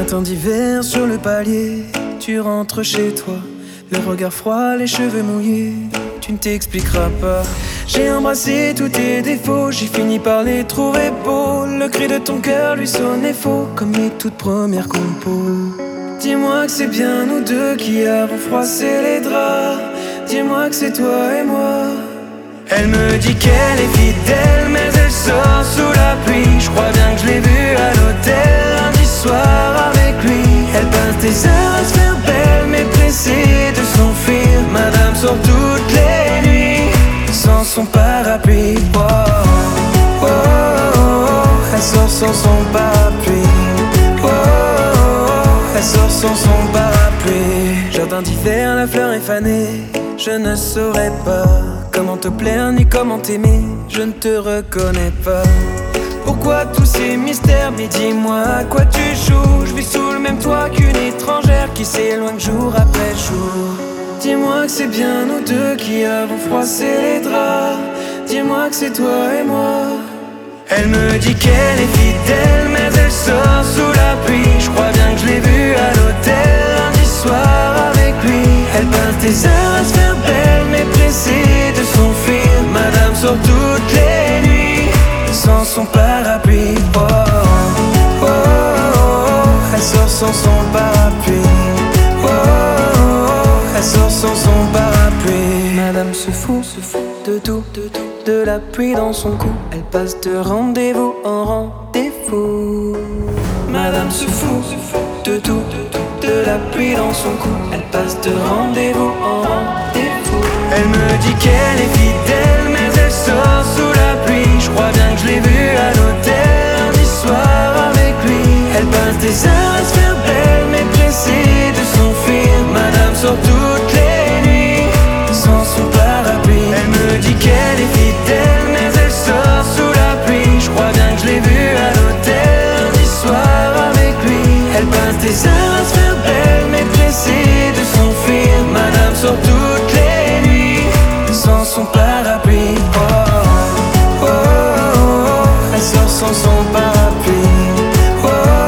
Printemps d'hiver sur le palier, tu rentres chez toi, le regard froid, les cheveux mouillés, tu ne t'expliqueras pas. J'ai embrassé tous tes défauts, j'ai fini par les trouver beaux. Le cri de ton cœur lui sonnait faux, comme les toutes premières compos. Dis-moi que c'est bien nous deux qui avons froissé les draps. Dis-moi que c'est toi et moi. Elle me dit qu'elle est fidèle, mais elle sort sous la pluie. Je crois bien que je l'ai vue à l'hôtel lundi soir avec lui. Elle passe des heures à se faire belle, mais pressée de s'enfuir. Madame sort toutes les nuits sans son parapluie. Oh, oh, oh, oh. Elle sort sans son parapluie. Oh, oh, oh. Elle sort sans son parapluie. Jardin d'hiver, la fleur est fanée. Je ne saurais pas comment te plaire ni comment t'aimer. Je ne te reconnais pas. Pourquoi tous ces mystères? Mais dis-moi à quoi tu joues. Je vis sous le même toit qu'une étrangère qui s'éloigne jour après jour. Dis-moi que c'est bien nous deux qui avons froissé les draps. Dis-moi que c'est toi et moi. Elle me dit qu'elle est fidèle, mais elle sort sous la pluie. Je crois bien que je l'ai vue à l'hôtel lundi soir avec lui. Elle passe des heures à se faire belle, mais pressée de s'enfuir. Madame sort toutes les nuits sans son parapluie. Oh, oh, oh, oh. Elle sort sans son parapluie. Oh, oh, oh. Elle sort sans son parapluie. Madame se fout de tout, de la pluie dans son cou. Elle passe de rendez-vous en rendez-vous. Madame se fout de tout, de la pluie dans son cou. Elle passe de rendez-vous en rendez-vous. Elle me dit qu'elle est fidèle, mais elle sort sous la pluie. Je crois bien que je l'ai vue à l'hôtel lundi soir avec lui. Elle passe des heures à se faire belle, mais pressée de s'enfuir. Madame sort toutes les nuits sans son parapluie. Elle me dit qu'elle est fidèle, mais elle sort sous la pluie. Je crois bien que je l'ai vue à l'hôtel lundi soir avec lui. Elle passe des heures à se faire belle, mais pressée de s'enfuir. Madame sort toutes les nuits sans son parapluie. Oh, oh, oh, oh. Elle sort sans son parapluie. Oh, oh,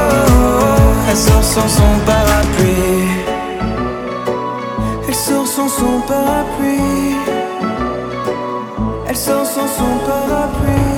oh. Elle sort sans son parapluie. Elle sort sans son parapluie. Elle sort sans son parapluie.